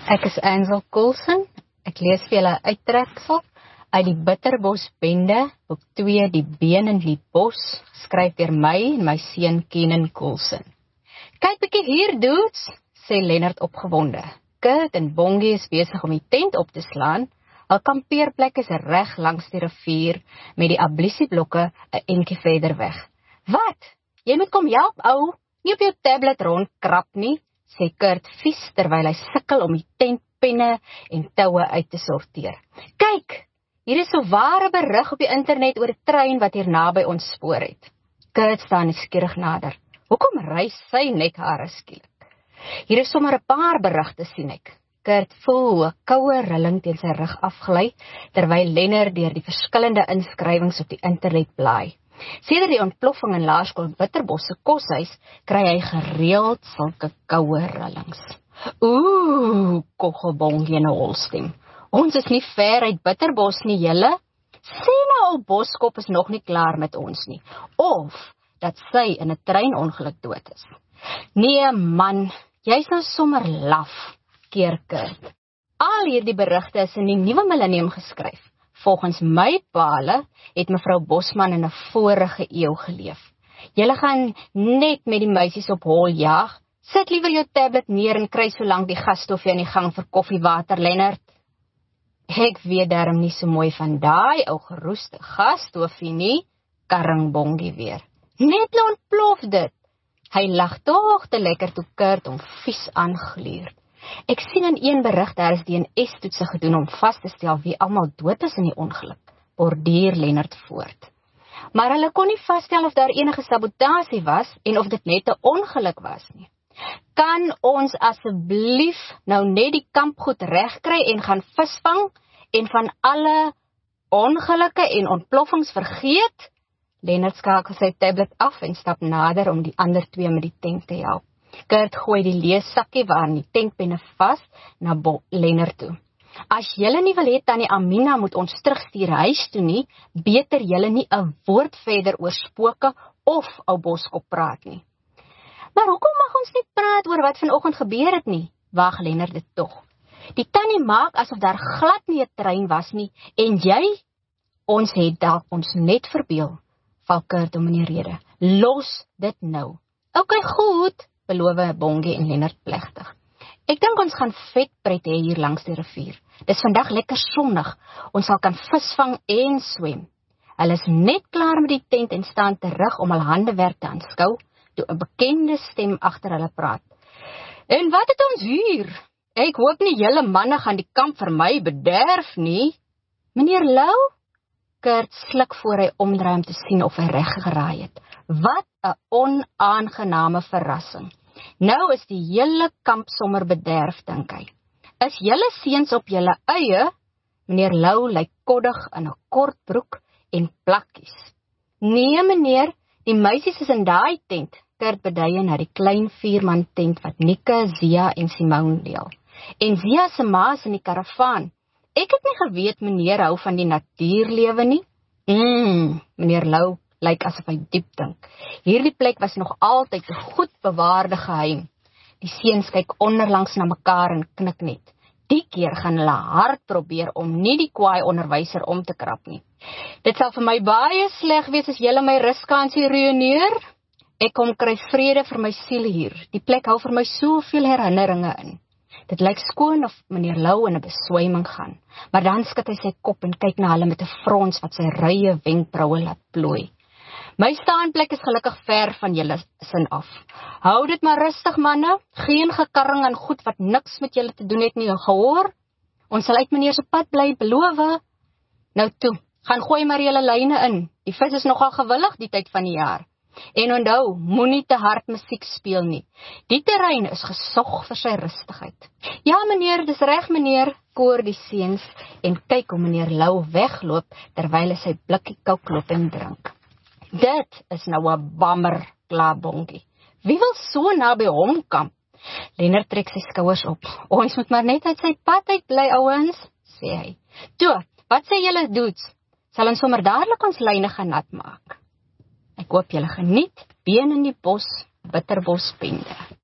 Ek is Ansel Coulson. Ek lees vir julle uittreksel uit die Bitterbosbende, boek 2, Die Been in die Bos, geskryf deur my en my seun Kenan Coulson. Kyk bietjie hier, dudes, sê Lennard opgewonde. Kurt en Bongie is besig om die tent op te slaan. Hul kampeerplek is reg langs die rivier met die ablisieblokke 'n entjie verder weg. Wat? Jy moet kom help, ou. Nie op jou tablet rondkrap nie, sê Kurt vies terwyl hy sukkel om die tentpenne en toue uit te sorteer. Kyk, hier is so ware berig op die internet oor 'n trein wat hier naby ons spoor het. Kurt staan nuuskierig nader. Hoekom ry sy nekhare skielik? Hier is sommer 'n paar berigte, sien ek. Kurt voel hoe 'n koue rilling teen sy rug afgly, terwyl Lennard deur die verskillende inskrywings op die internet blaai. Sedert die ontploffing in Laerskool Bitterbos se koshuis, kry hy gereeld sulke koue rillings. Ooh, koggel Bongie in 'n holstem. Ons is nie ver uit Bitterbos nie, julle. Sê nou ou Boskop is nog nie klaar met ons nie. Of dat sy in 'n treinongeluk dood is. Nee man, jy's nou sommer laf, keer Kurt. Al hierdie berigte is in die Nuwe Millennium geskryf. Volgens my pale het mevrou Bosman in 'n vorige eeu geleef. Julle gaan net met die meisies op hol jag. Sit liewer jou tablet neer en kry so lank die gasstofie aan die gang vir koffiewater, Lennard. Ek weet darm nie so mooi van daai ou geroeste gasstofie nie, karring Bongie weer. Net ontplof dit. Hy lag tog te lekker toe Kurt hom vies aangluur. Ek sien in een berig daar is DNA-toetse gedoen om vas te stel wie almal dood is in die ongeluk, borduur Lennard voort. Maar hulle kon nie vasstel of daar enige sabotasie was en of dit net 'n ongeluk was nie. Kan ons asseblief nou net die kampgoed regkry en gaan visvang en van alle ongelukke en ontploffings vergeet? Lennard skakel sy tablet af en stap nader om die ander twee met die tent te help. Kurt gooi die leessakkie waarin die tentpenne vas na Lennard toe. As julle nie wil hê tannie Amina moet ons terugstuur huis toe nie, beter julle nie 'n woord verder oor spooke of ou Boskop praat nie. Maar hoekom mag ons nie praat oor wat vanoggend gebeur het nie? Wag Lennard dit tog. Die tannie maak asof daar glad nie 'n trein was nie en jy, ons het dalk ons net verbeel, val Kurt om in die rede. Los dit nou. Okay, goed, beloof Bongie en Lennard plegtig. Ek dink ons gaan vet pret hê hier langs die rivier. Dis vandag lekker sonnig. Ons sal kan visvang en swem. Hulle is net klaar met die tent en staan terug om hul handewerk te aanskou, toe 'n bekende stem agter hulle praat. En wat het ons hier? Ek hoop nie julle manne gaan die kamp vir my bederf nie. Meneer Lou? Kurt sluk voor hy omdraai om te sien of hy reg geraai het. Wat 'n onaangename verrassing. Nou is die hele kamp sommer bederf, dink hy. Is julle seuns op julle eie? Meneer Lou lyk koddig in 'n kort broek en plakkies. Nee meneer, die meisies is in daai tent. Kurt beduie na die klein 4-man tent wat Nika, Zia en Simone deel. En Zia se ma is in die karavaan. Ek het nie geweet meneer hou van die natuurlewe nie. Meneer Lou lyk asof hy diep dink. Hierdie plek was nog altyd 'n goed bewaarde geheim. Die seuns kyk onderlangs na mekaar en knik net. Die keer gaan hulle hard probeer om nie die kwaai onderwyser om te krap nie. Dit sal vir my baie sleg wees as julle my ruskansie ruïneer. Ek kom kry vrede vir my siel hier. Die plek hou vir my soveel herinneringe in. Dit lyk skoon of meneer Lou in 'n beswyming gaan, maar dan skud hy sy kop en kyk na hulle met 'n frons wat sy rye wenkbroue laat plooi. My staanplek is gelukkig ver van julle sin af. Hou dit maar rustig manne, geen gekarring en goed wat niks met julle te doen het nie, gehoor? Ons sal uit meneer se pad bly, beloof. Nou toe, gaan gooi maar julle lyne in. Die vis is nogal gewillig die tyd van die jaar. En onthou, moenie te hard musiek speel nie. Die terrein is gesog vir sy rustigheid. Ja meneer, dis reg meneer, koor die seuns en kyk hoe meneer Lou wegloop terwyl hy sy blikkie koukloop en drink. Dit is nou 'n bammer, kla Bongie. Wie wil so naby hom kamp? Lennard trek sy skouers op. Ons moet maar net uit sy pad uit bly, ouens, sê hy. Toe, wat sê julle dudes? Sal ons sommer dadelik ons lyne gaan nat maak? Ek hoop julle geniet Been in die Bos, Bitterbosbende.